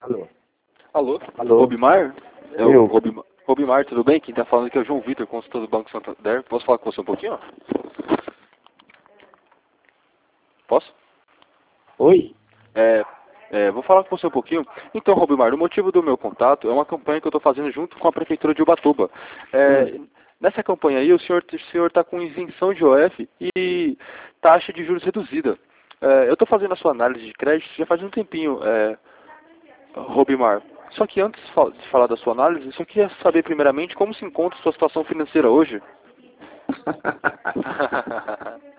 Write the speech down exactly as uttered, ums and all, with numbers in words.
Alô? Alô? Alô? Robimar? É o Eu. Robimar, Robimar, tudo bem? Quem tá falando aqui é o João Vitor, consultor do Banco Santander. Posso falar com você um pouquinho? Posso? Oi? É, é, vou falar com você um pouquinho. Então, Robimar, o motivo do meu contato é uma campanha que eu estou fazendo junto com a Prefeitura de Ubatuba. É, Hum. nessa campanha aí, o senhor o senhor está com isenção de O F e taxa de juros reduzida. É, eu estou fazendo a sua análise de crédito já faz um tempinho, é, Robimar. Só que antes de fal- de falar da sua análise, eu só queria saber primeiramente como se encontra a sua situação financeira hoje.